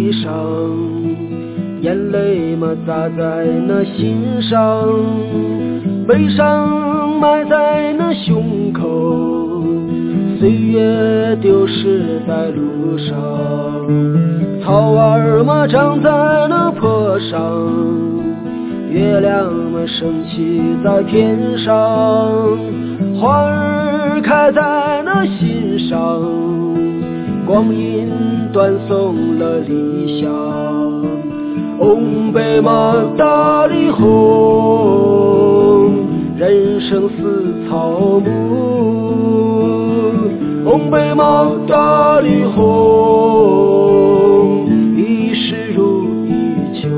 地上，眼泪嘛砸在那心上，悲伤埋在那胸口，岁月丢失在路上，草儿嘛长在那坡上，月亮嘛升起在天上，花儿开在那心上，光阴断送了理想。红白马大里红，人生似草木。红白马大里红，一世如一秋。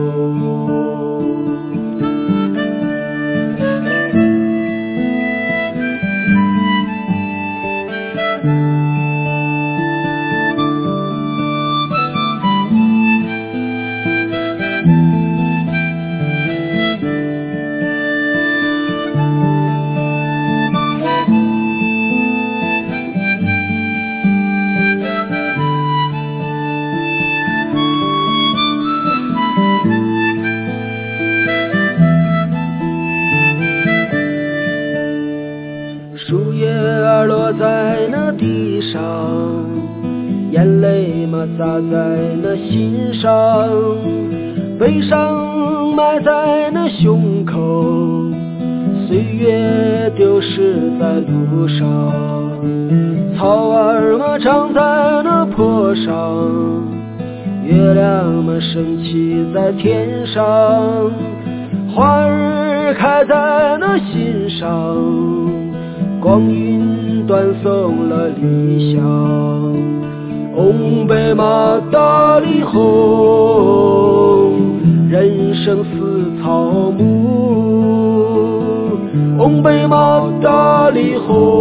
树叶儿落在那地上，眼泪嘛洒在那心上，悲伤埋在那胸口，岁月丢失在路上，草儿嘛长在那坡上，月亮嘛升起在天上，花儿开在那心上，光阴断送了理想。红白马大里红，人生似草木。红白马大里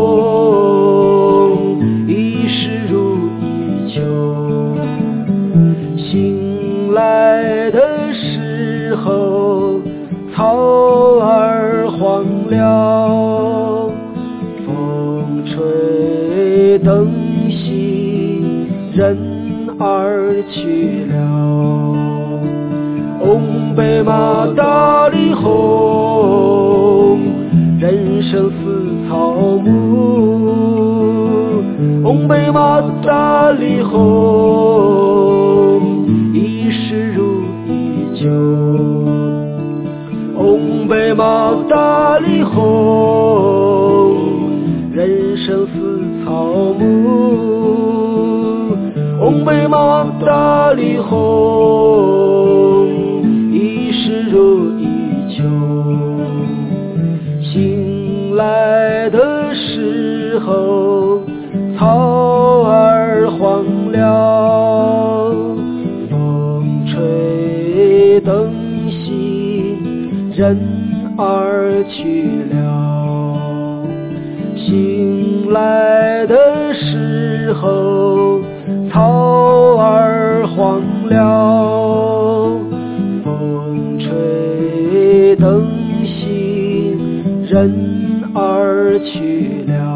红，一世如一秋。醒来的时候，草儿黄了，吹灯熄，人儿去了。红白马大里红，人生似草木。红白马大里红，一世如一秋。红白马大里红，人生似草木。红白马大里红，一世如一秋。醒来的时候，草儿黄了，风吹灯熄，人儿去了。醒来的时候，草儿黄了，风吹灯熄，人儿去了。